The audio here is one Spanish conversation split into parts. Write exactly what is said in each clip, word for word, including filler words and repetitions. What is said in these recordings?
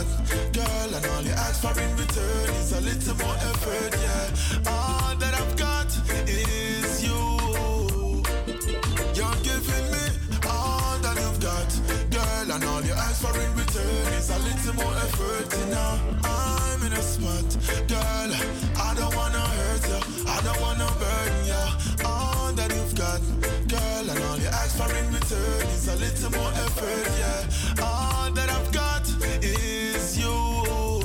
got, girl, and all you ask for in return is a little more effort, yeah. All that I've got is you. You're giving me all that you've got, girl, and all you ask for in return is a little more effort, you know. I'm in a spot, girl, I don't wanna hurt you, I don't wanna burn you. All that you've got, girl, and all you ask for in return is a little more effort, yeah. All that I've got is you.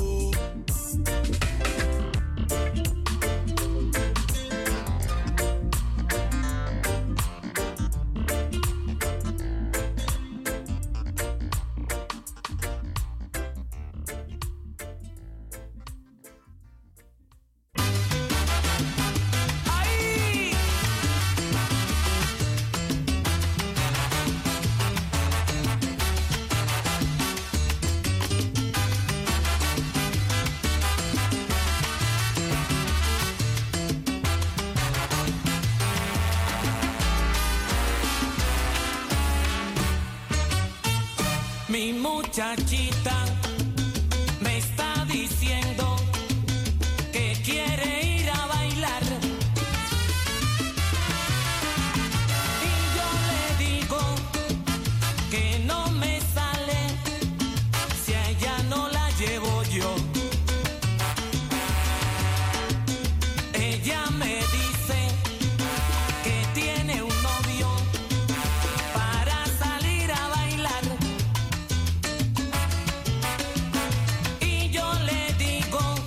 Mi muchachita me está diciendo que quiere ir a bailar y yo le digo que no me sale si a ella no la llevo yo. Ella me dice que tiene un novio para salir a bailar. Y yo le digo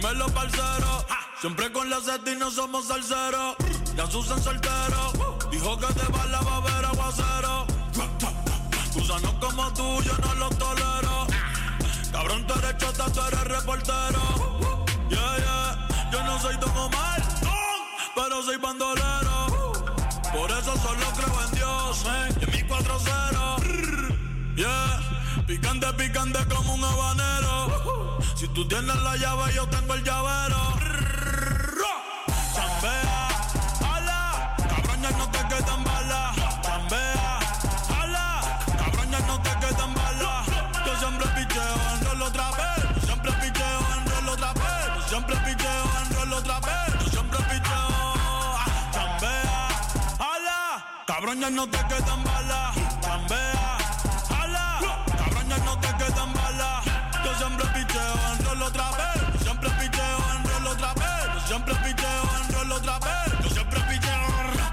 dímelo parcero. Siempre con la seta y no somos salseros. Ya Susan soltero. Dijo que te va la babera aguacero. Gusanos como tú yo no los tolero. Cabrón, tú eres chota, tú eres reportero. Yeah, yeah. Yo no soy Don Omar, pero soy bandolero. Por eso solo creo en Dios, eh. Y en mi cuatro cero. Yeah. Picante, picante como un habanero. Si tú tienes la llave, yo tengo el llavero. Chambea, ala. Cabrón, ya no te quedan balas. Chambea, ala. Cabrón, ya no te quedan balas. Yo siempre picheo en rol otra vez. Yo siempre picheo en rol otra vez. Yo siempre picheo en rol otra vez. Yo siempre picheo. Chambea, ala. Cabrón, ya no te quedan balas. Chambea, ala. Cabrón, ya no te quedan balas. Yo siempre picheo en rol otra vez. Yo siempre picheo en rol otra vez. Yo siempre picheo en rol otra vez. Yo siempre picheo.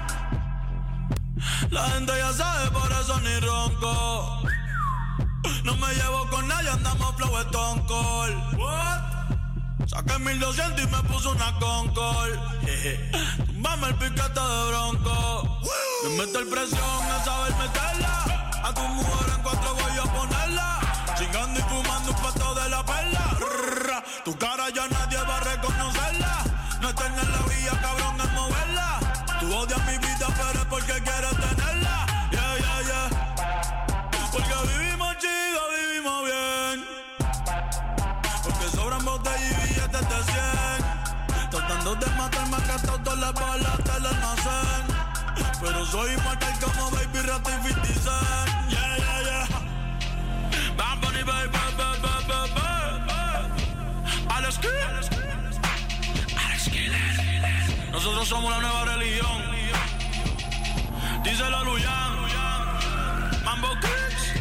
La gente ya sabe, por eso ni ronco. No me llevo con nadie, andamos flow Stone Cold. What? Saqué mil doscientos y me puso una Concord. Tumbame el piquete de bronco. Me meto el presión a saber meterla. A tu mujer en cuatro voy a ponerla. Chingando y fumando un pato de la perla. Tu cara ya nadie va a reconocerla. No eterna en la vía, cabrón, es moverla. Tú odias mi vida, pero es porque quieres tenerla. Yeah, yeah, yeah. Porque vivimos chido, vivimos bien. Porque sobran botellas y billetes de cien. Tratando de matarme, han gastado todas las balas del almacén. Pero soy inmortal como Baby Rata y cincuenta Cent. Yeah, yeah, yeah. Bad Bunny, baby, baby, baby, baby. Alex Kidd. Alex Kidd. Nosotros somos la nueva religión. Díselo a Luyan. Mambo Kicks.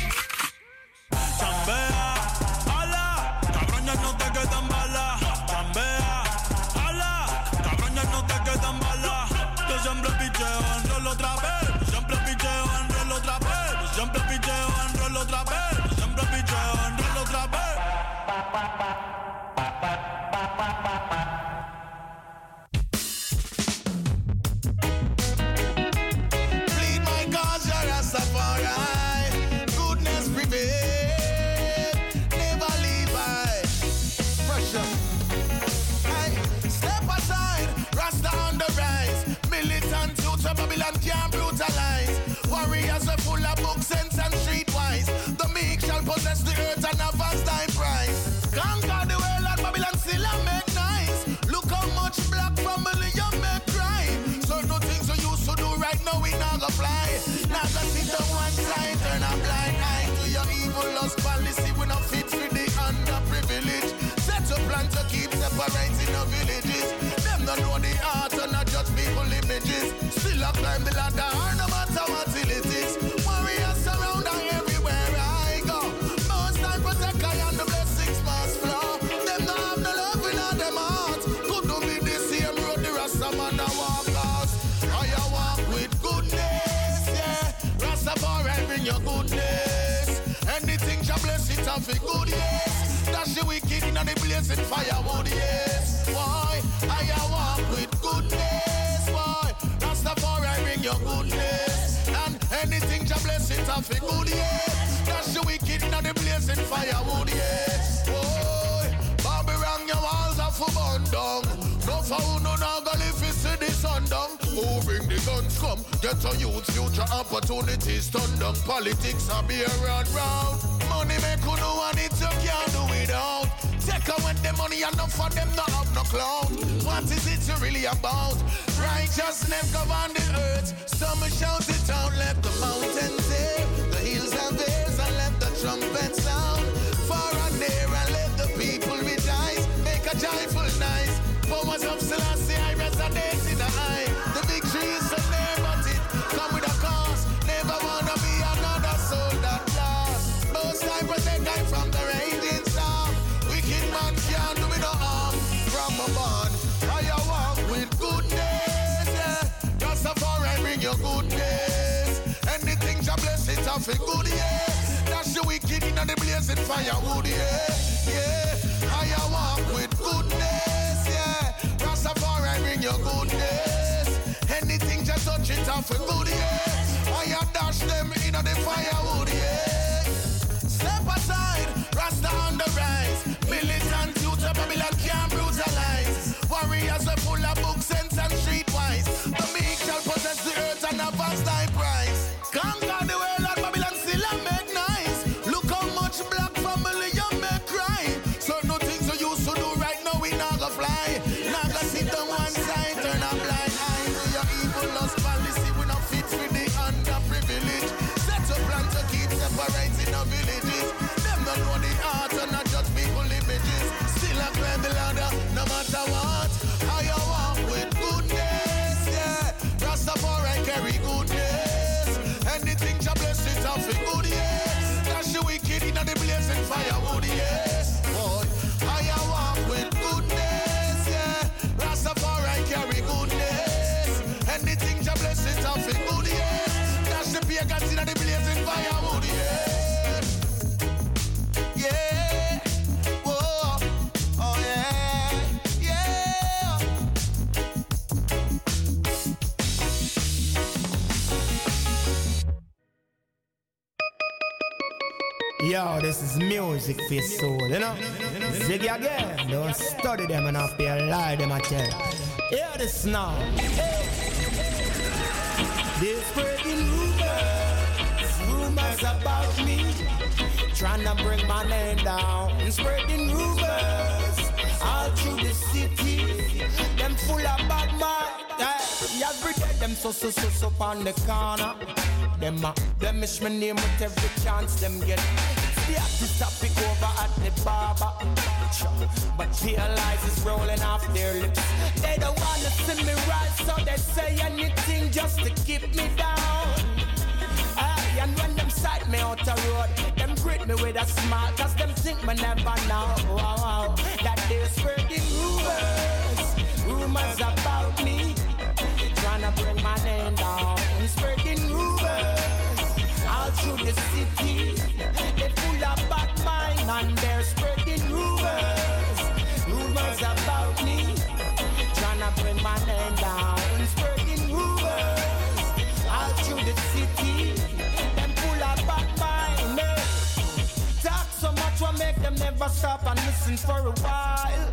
Chambea, ala. Cabrón, ya no te quedan balas. Chambea, ala. Cabrón, ya no te quedan balas. Yo siempre picheo en rol otra vez. Yo siempre picheo en rol otra vez. Yo siempre picheo en rol otra vez. Yo siempre picheo en rol otra vez. Babylon can't brutalize. Warriors are full of book sense and streetwise. The meek shall possess the earth and have vast thy prize. Conquer the world and Babylon still a make nice. Look how much black family you make cry. Certain things you used to do right now we not gonna fly. Now go sit on one side, turn a blind eye to your evil lust policy. We not fit for the underprivileged. Set a plan to keep separating the villages. Them don't know the art and not judge people images. Still I climb the ladder, no matter what till it is. Warriors surround and everywhere I go. Most time protect I and the blessings must flow. Them don't have no love in them heart. Couldn't be the same road the Rasta man a walk out. I a walk with goodness, yeah. Rastafari bring your goodness. Anything you bless it off a good, yes. Dash the wicked in the blazing firewood, yes. Why? I a walk with goodness, why? Rastafari bring your goodness. And anything you bless it off a good, yes. Dash the wicked in the blazing firewood, yes. Boy, Babylon your walls are for burn down. No found no now go live to see the sun down. Who bring the guns come? Get a youth future opportunities turn down. Politics are be around round. Money make you know and it you can't do without. Take away the money enough for them not have no clout. What is it really about? Righteousness govern the earth. Some shout it out, let the mountains say. The hills have ears and let the trumpet sound. Far and near and let the people rejoice. Make a joyful noise. Powers of Selassie, I resonate in the eye. The victory is so near, but it come with a cost. Never wanna be another soul that lost. Most time protect I from the raging storm. Wicked man can't do me no harm. From a bond, I walk with goodness, yeah. Rastafari bring your goodness. Anything you bless it off a good, yeah. That's the wicked in the blazing firewood, yeah. Yeah, I walk with goodness. off for good, yeah. I dash them in the firewood, yeah. Step aside, Rasta on the rise. Militant youth of Babylon can't brutalize. Warriors are full of book sense and streetwise. The meek shall possess the earth and have vast thy prize. Conquer the world and Babylon still a make nice. Look how much black family you make cry. So no things you used to do right now we not go fly. Not go sit on one side, turn a blind eye. Your evil lost policy we not fit for the underprivileged. Set a plan to keep separating the villages. Them don't know the art and not just people images. Still a climb the ladder no matter what. How you walk with goodness, yeah. Rastafari carry goodness. Anything to bless it off with good, yes. That's the wicked in the blazing firewood, yes. Boy, how you walk with goodness, yeah. Rastafari carry goodness. Anything to bless it off with good, yes. That's the pagans in the blazing firewood, yes. Yeah. Whoa. Oh yeah. Yeah. Yo, this is music for your soul, you know? Ziggy again, don't study them and not be a lie, them I tell. Hear this now. They're spreading rumors, rumors about me, trying to bring my name down. Spreading rumors all through the city, them full of bad mind. Yeah, every day them so so so so on the corner. Them uh, them miss my name with every chance them get. It's the artist topic over at the barber, but realize it's rolling off their lips. They don't wanna see me rise, so they say anything just to keep me down. Aye, and when them sight me out the road, them greet me with a smile, cause them think me never know. Wow, wow, that they're spreading rumors, rumors about me, tryna bring my name down. Spreading rumors all through the city, they full of bad mind and they're spreading rumors, rumors about me, tryna bring my name down. Spreading rumors all through the city, them full of bad mind. Talk so much will make them never stop and listen for a while.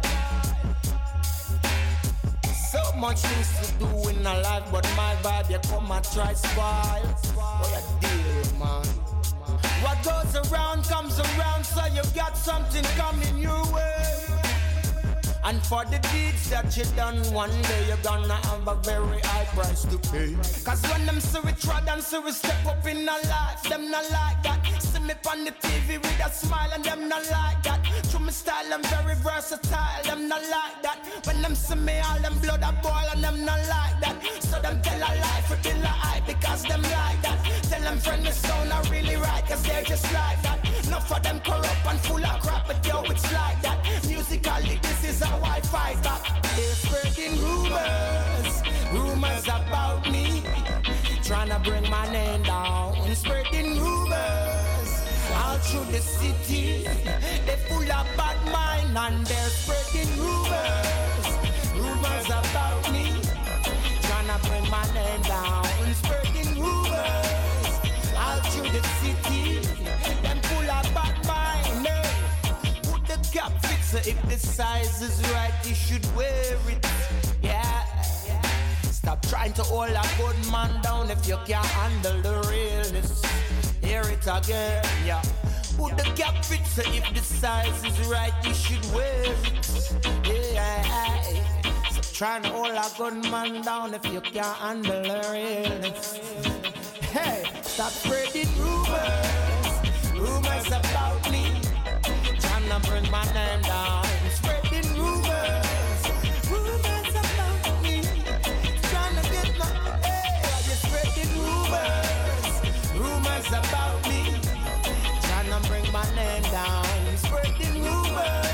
So much things to do in a life, but my vibe, you come and try spoil. What you deal, man? What goes around comes around, so you got something coming your way. And for the deeds that you done, one day you're gonna have a very high price to pay. Cause when them see we trod and see we step up in a life, them not like that. See me on the T V with a smile and them not like that. Through my style, I'm very versatile, them not like that. When them see me, all them blood a boil and them not like that. So them tell a lie for kill a eye because them like that. Tell them friend the sound are really right, cause they're just like that. Enough of them corrupt and full of crap, but yo, it's like that. Musically, this is how I fight back. They're spreading rumors, rumors about me, trying to bring my name down. Spreading rumors all through the city, they full of bad mind and they're spreading rumors, rumors about me, trying to bring my name down. Spreading rumors all through the city, them full of bad mind. Put the cap fixer if the size is right, you should wear it. Yeah. Stop trying to hold a good man down if you can't handle the realness. Hear it again, yeah. Put the cap fixer if the size is right, you should wear it. Yeah. Stop trying to hold a good man down if you can't handle the realness. Hey, stop spreading rumors, rumors about me, trying to bring my name down. Spreading rumors, rumors about me, trying to get my, hey, you're spreading rumors, rumors about me, trying to bring my name down. Spreading rumors,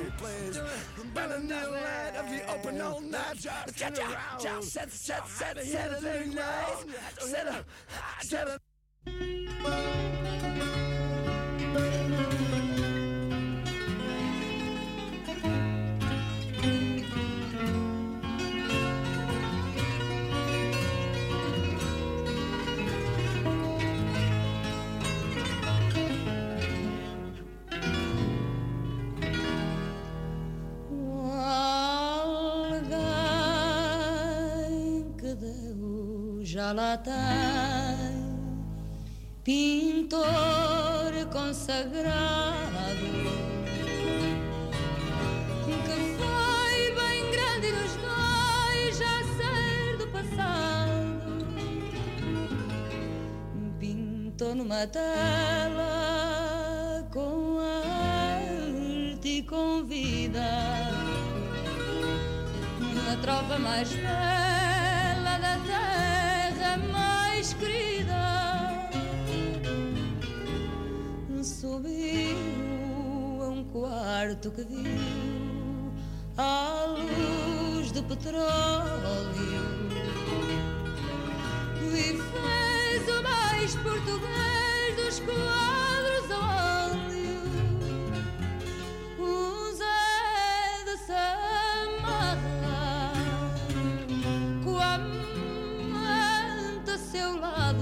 me, please. Better than that if you open all night. Just set, set, set, Saturday night. Set up, set up. Já lá tem pintor consagrado que foi bem grande e nos dois já ser do passado. Pintou numa tela com arte e com vida a tropa mais bela da terra mais querida. Subiu a um quarto que viu à luz do petróleo e fez o mais português dos quadros a óleo. O Zé de Samarra com a manta a seu lado,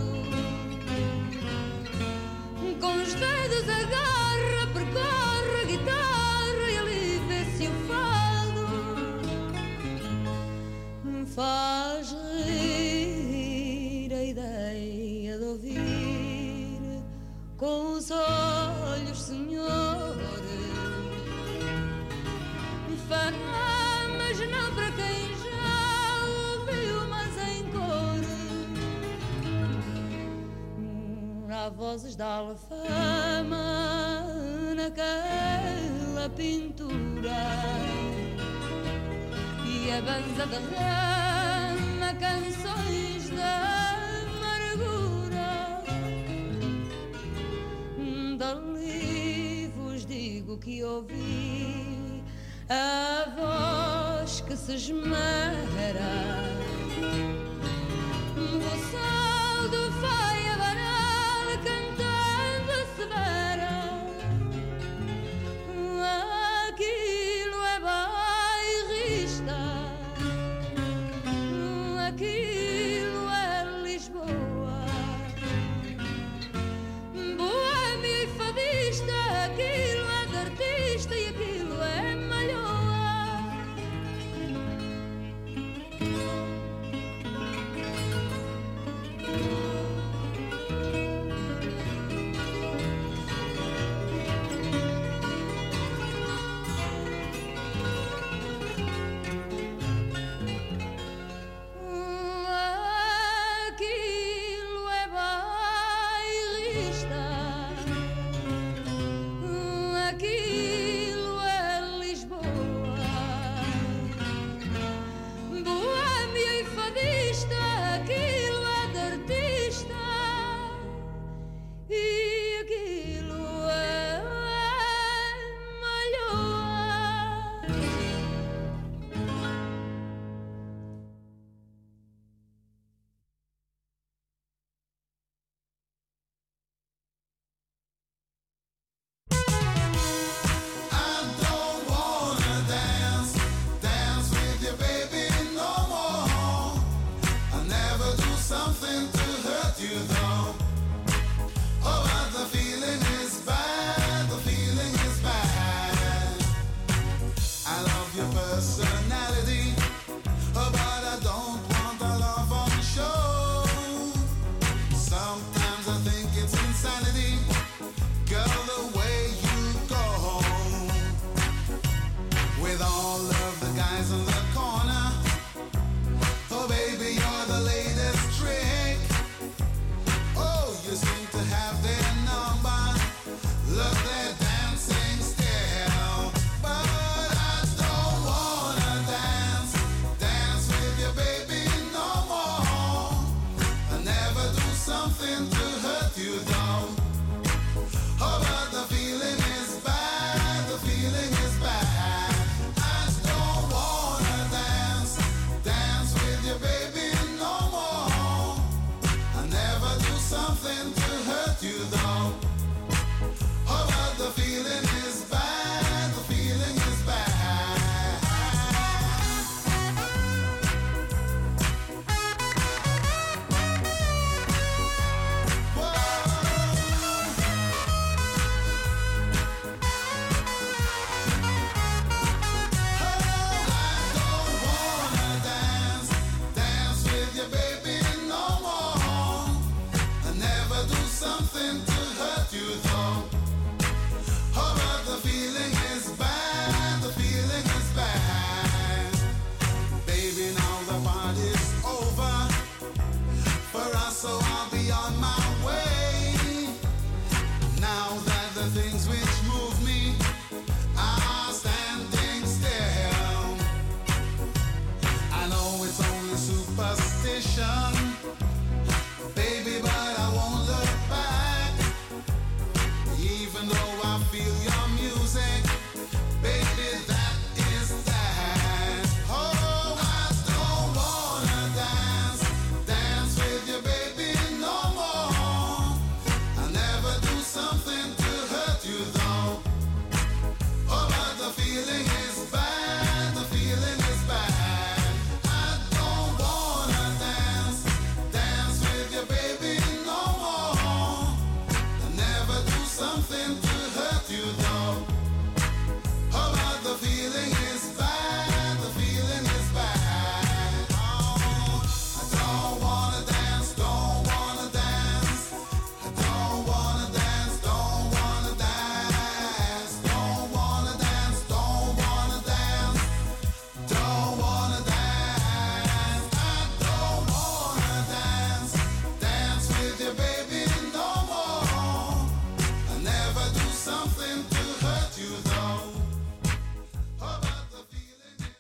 com os dedos agarra, percorre a guitarra e ali vê-se o fado. Faz rir a ideia de ouvir com os olhos, senhor, fama, mas não para quem já ouviu, mas em cor. Há vozes da alfama naquela pintura e a banza derrama canções da amargura. Dali vos digo que ouvi a voz que se esmera, o sol do faia banal cantando a severa. Aquilo é bairrista, aquilo é Lisboa, boêmio e fadista, aquilo é de artista e aquilo é malhoa. superstition. Baby, but I won't look back. Even though I feel your music, baby, that is that. Oh, I don't wanna dance, dance with you, baby, no more. I'll never do something to hurt you, though. Oh, but the feeling is bad, the feeling is bad. I don't wanna dance, dance with you, baby, no more. I'll never do something to hurt you, though. Oh, but the feeling is bad, the feeling is bad. Oh, I don't wanna dance, don't wanna dance. I don't wanna dance, don't wanna dance. Don't wanna dance, don't wanna dance. Don't wanna dance. I don't wanna dance, dance with you, baby, no more. I'll never do something to hurt you, though. Oh, but the feeling is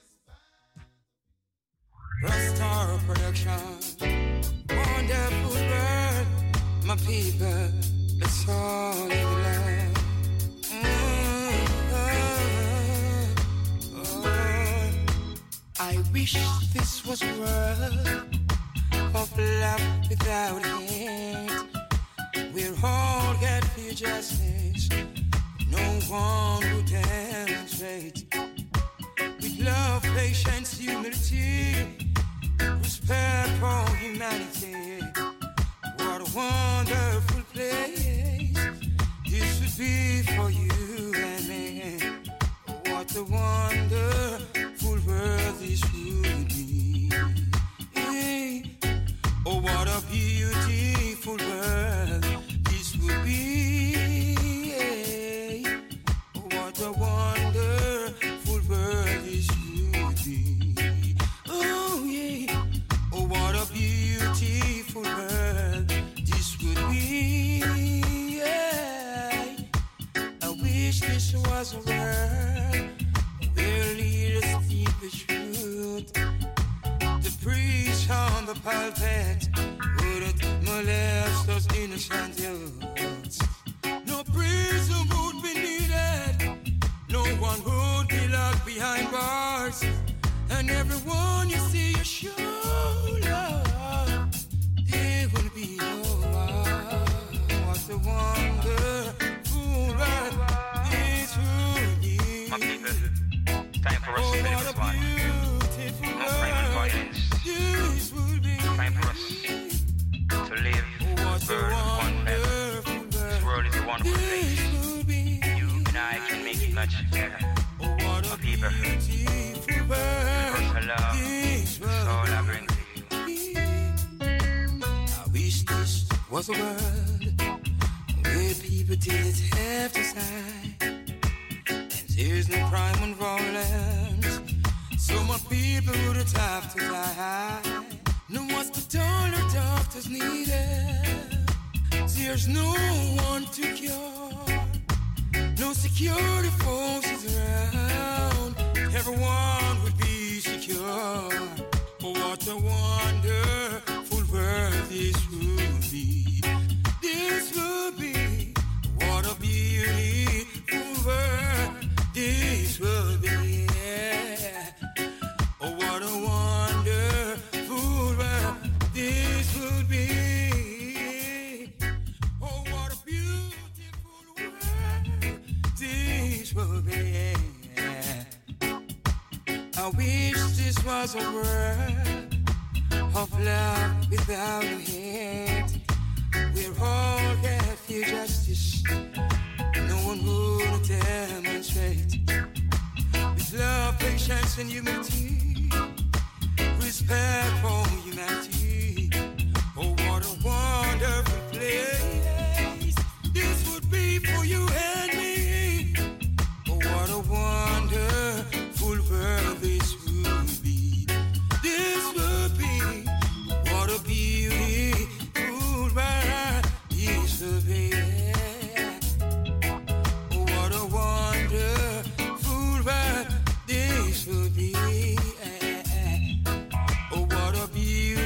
Rastar production, wonderful world, my people, it's all in love. Mm, oh, oh. I wish this was a world of love without hate, where all get for justice, no one would demonstrate. With love, patience, humility, respect for humanity. What a wonderful place this would be for you and me. What a wonderful world this would be. Oh, what a beautiful world this would be. Oh, what a wonderful world this would be. Oh, yeah. Oh, what a beautiful world this would be. Yeah. I wish this was a world where leaders speak the truth. The priest on the pulpit wouldn't molest those innocent youths. No prison would be needed. No one would be locked behind bars. And everyone you see your shoulder, it will be over. What a wonderful world this would be. My people, time for us Oh, to live what a this one. beautiful No crime and world violence. this would be. Time for us to live What this a world of one level. wonderful This world world is a wonderful place. this would be. You and I can make it much better. Oh, what My a people, beautiful world universal love, this that's all world I bring to you. I wish this was a world where people didn't have to sign, and there's no crime and violence, so my people wouldn't have to die. No hospital or doctors needed. There's no one to cure. No security forces around. Everyone would be secure. Oh, what a wonderful world this would be. This would be. What a beautiful world this would be. Oh, what a wonderful world this would be. Oh, what a beautiful world this would be. I wish this was a world of love without a hate, where all get for justice, no one would demonstrate. With love, patience, and humility, respect for humanity. Oh, what a wonderful place this would be for you and me. Oh, what a wonderful world this would be. This would be. What a beautiful world this would be. Oh, what a wonderful world this would be. Oh, what a beautiful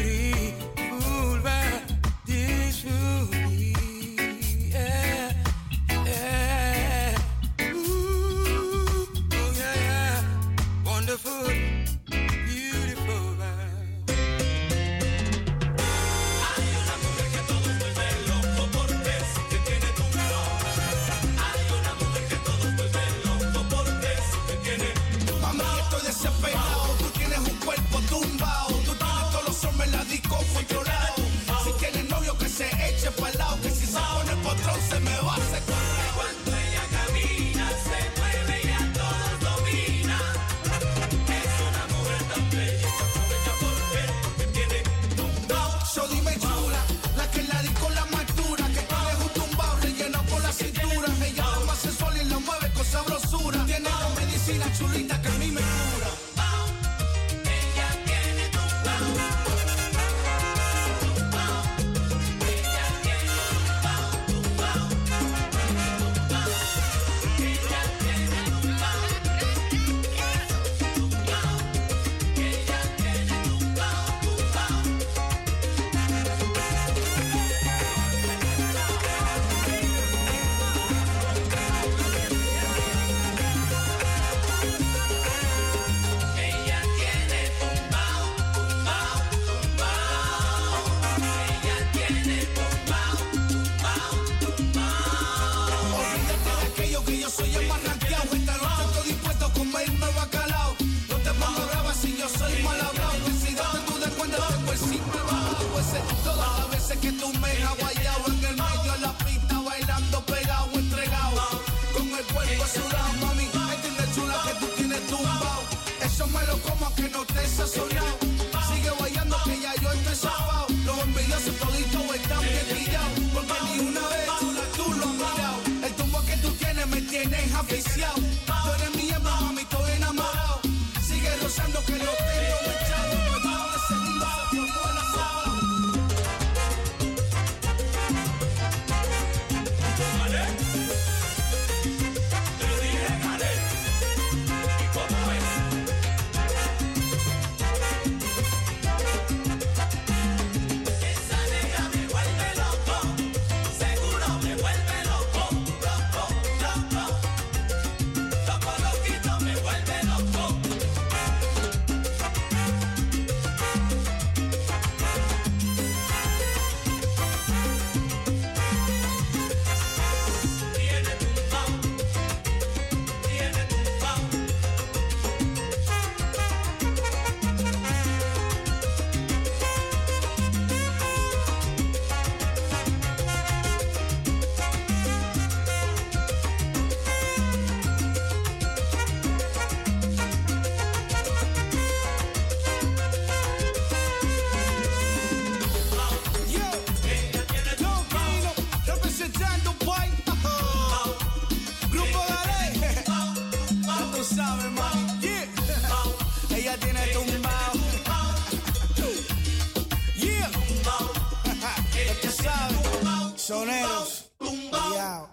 Soneros. Cuidado.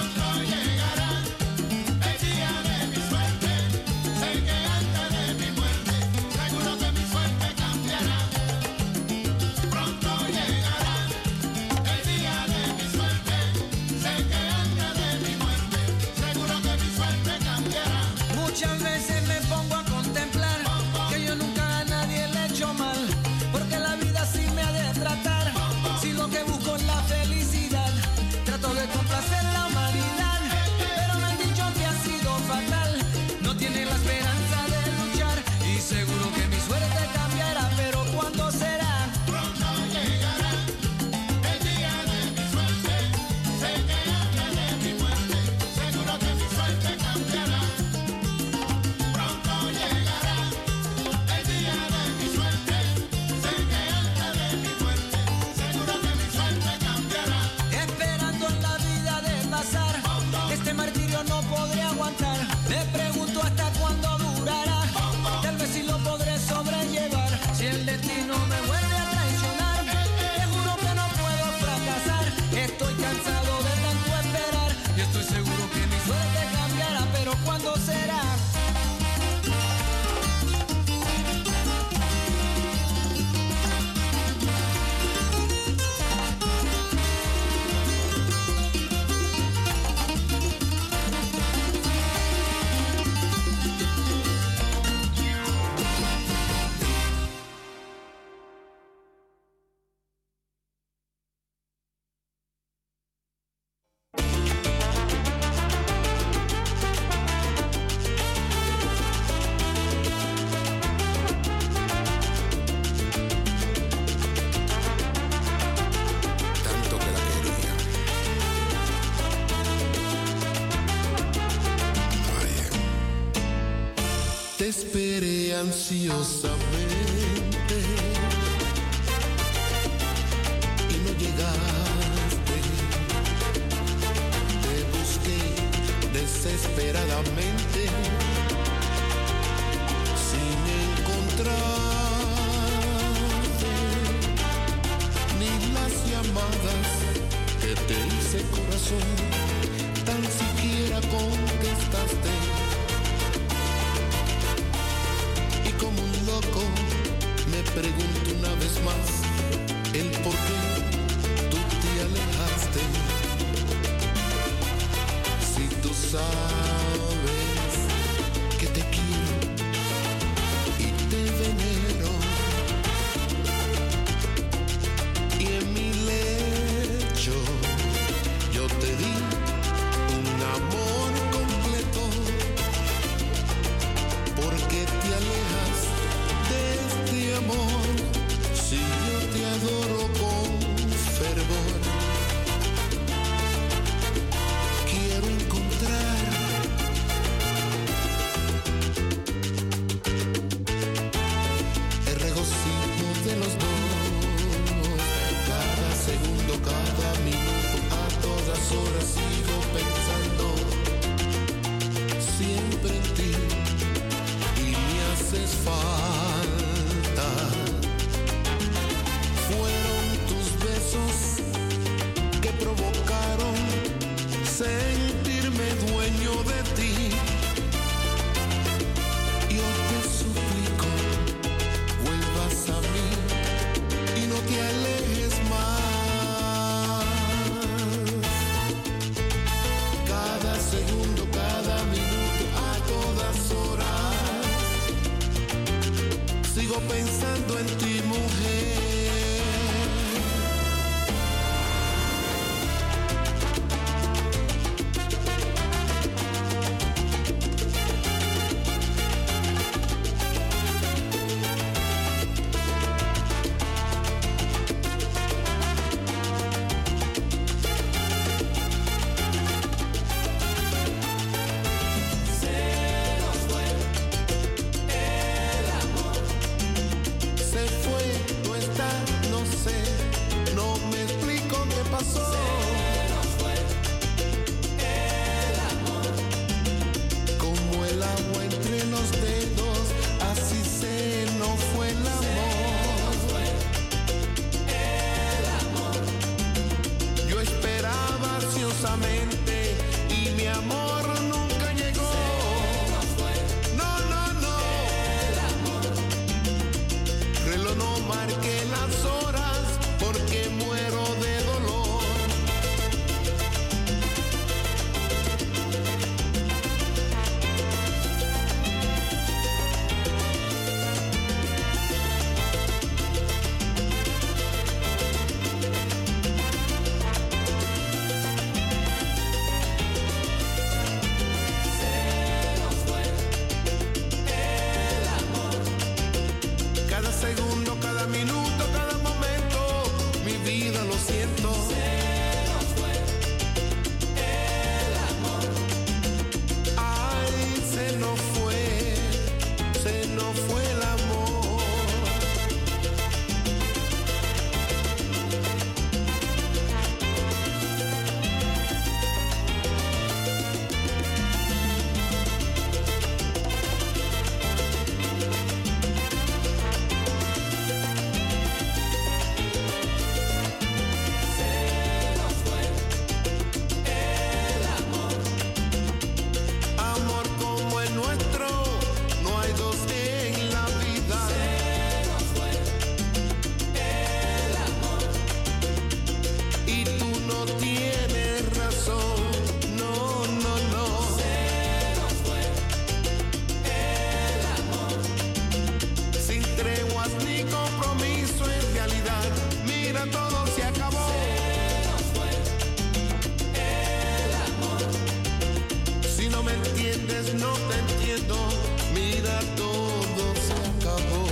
Mi esperé ansiosamente y no llegaste. Te busqué desesperadamente sin encontrarte, ni las llamadas que te hice, corazón, tan siquiera contestaste. Y como un loco me pregunto una vez más el por qué tú te alejaste. Si tú sabes que te quiero y te venero, y en mi lecho yo te di un amor completo, porque te alejas de este amor si yo te adoro con fervor. Quiero encontrar el regocijo de los dos, cada segundo, cada minuto, a todas horas sigo pensando siempre en ti y me haces falta. Fueron tus besos que provocaron sentirme dueño de ti. Yo te suplico, vuelvas a mí y no te alejes más. Cada segundo, cada minuto, a todas horas, sigo pensando en ti, mujer. Se fue, no está, no sé, no me explico qué pasó. Como el agua entre los dedos, así se nos fue el amor. Yo esperaba ansiosamente y mi amor nunca llegó. No, no, no. Reloj no marque las horas porque muero de dolor. Cada segundo, cada minuto, cada momento, mi vida lo siento. Ay, se nos fue, se nos fue el amor. Amor como el nuestro, no hay dos en la vida. Y tú no tienes razón, no, no, no. Sin treguas ni compromiso, en realidad, mira, todo se acabó. Si no me entiendes, no te entiendo. Mira, todo se acabó.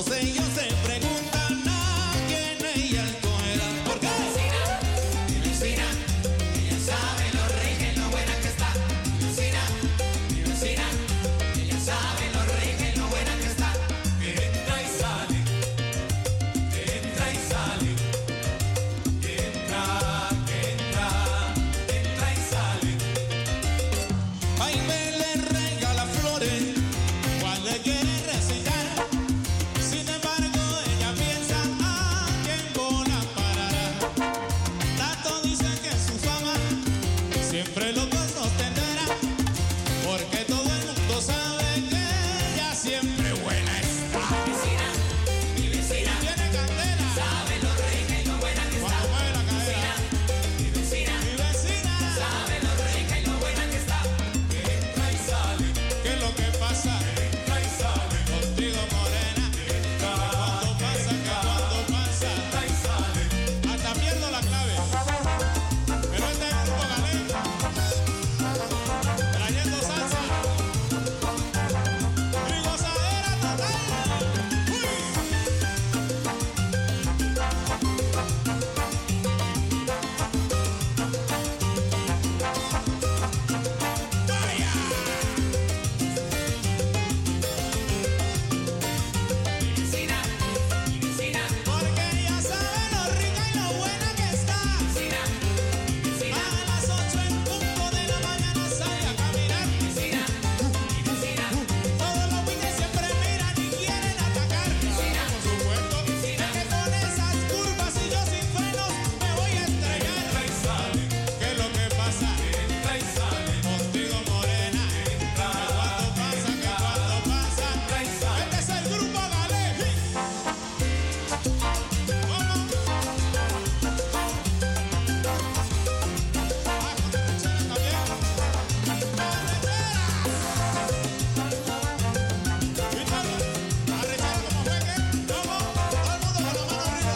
Todos ellos se preguntan a quién ella escogerá. ¿Por qué? Mi vecina, ella sabe lo rica y lo buena que está. Mi vecina, mi vecina, ella sabe lo rica y lo buena que está. Que entra y sale, que entra y sale, que entra, que entra, entra y sale. Ay, me le regala flores cuando quiere recitar. Sin embargo, ella piensa a quién bola parará. Tato dice que su fama siempre locos nos tendrá, porque todo el mundo sabe que ella siempre buena está. Mi vecina, mi vecina, Tiene candela sabe lo rica y lo buena que está. cuando mueve la cadera. Mi vecina, Mi vecina, sabe lo rica y lo buena que está. Que entra y sale, ¿qué es lo que pasa? entra y sale, Contigo, morena. entra, Cuando pasa, que cuando pasa, entra y sale. hasta pierdo la clave. Pero este es Grupo Galé, trayendo salsa y gozadera total. ¡Uy! ¡Vaya! Mi vecina, mi vecina, Porque ella sabe lo rica y lo buena que está. vecina, mi vecina, A las ocho en punto de la mañana sale a caminar. vecina, mi vecina, Todos los buitres siempre miran y quieren atacar. Por supuesto, es que con esas curvas y yo sin frenos me voy a estrellar. entra y sale, ¿Qué es lo que pasa? entra y sale, Contigo, morena. entra, ¿Qué cuánto pasa? ¿Qué cuánto pasa? entra y sale. Este es el Grupo Galé. ¿Cómo? Ah, con ranchera también. ¡Arrechera! ¿Viste? Arrechera como fue que. ¿Cómo? Todo el mundo con la mano arriba.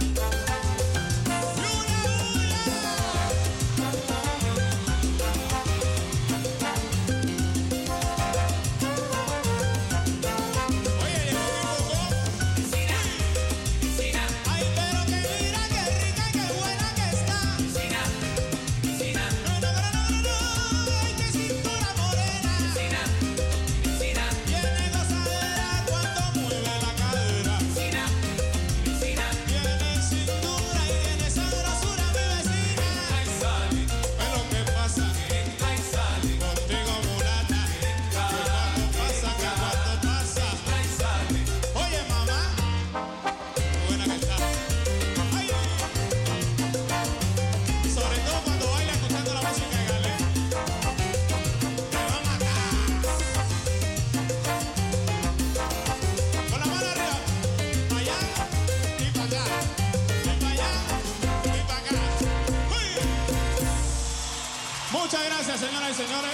¡Y una bulla! Oye, llegó mi coco. Vecina, vecina, Ay, pero que mira qué rica y qué buena que está. vecina, vecina, No, no, no, no, no, ay, qué cintura morena. vecina, vecina, Tiene gozadera cuando mueve la cadera. vecina, vecina, Tiene cintura y tiene sabrosura, mi vecina. entra y sale, ¿Qué es lo que pasa? entra y sale, Contigo, mulata. ¿Qué cuánto pasa? ¿Qué cuánto pasa? entra y sale. Oye, mamá, qué buena que está. Ay, sobre todo cuando baila escuchando la música de Galé. Te va a matar. Con la mano arriba, para allá y para acá, y para allá y para acá. ¡Uy! Muchas gracias, señoras y señores.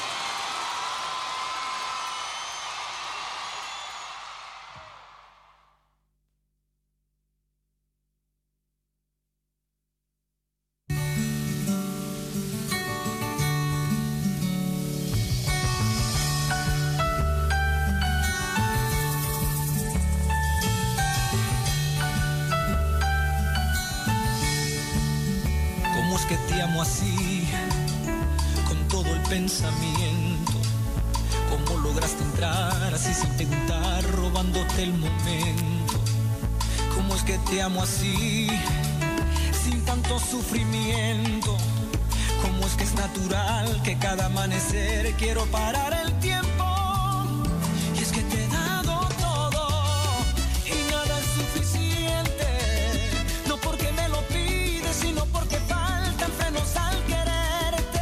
¿Cómo es que te amo así, con todo el pensamiento? ¿Cómo lograste entrar así sin preguntar, robándote el momento? ¿Cómo es que te amo así, sin tanto sufrimiento? ¿Cómo es que es natural que cada amanecer quiero parar el tiempo? Y es que te he dado todo y nada es suficiente, no porque me lo pides, sino porque faltan frenos al quererte.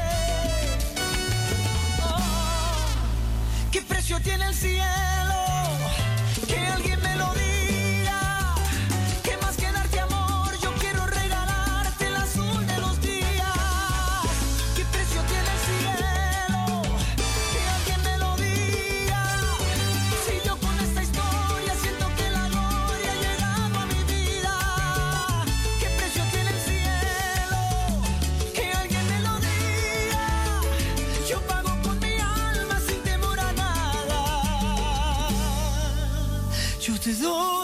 Oh, ¿qué precio tiene el cielo? Que alguien me lo diga. ¿Qué más que darte amor? Yo quiero regalarte el azul de los días. ¿Qué precio tiene el cielo? Que alguien me lo diga. Si yo con esta historia siento que la gloria ha llegado a mi vida. ¿Qué precio tiene el cielo? Que alguien me lo diga. Yo pago con mi alma sin temor a nada. Yo te doy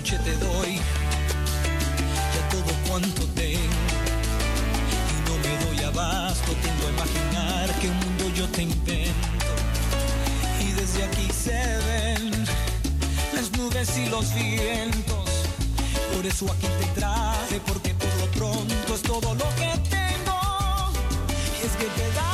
noche te doy ya todo cuanto tengo y no me doy abasto, tiendo a imaginar que un mundo yo te invento y desde aquí se ven las nubes y los vientos. Por eso aquí te traje, porque por lo pronto es todo lo que tengo y es que te da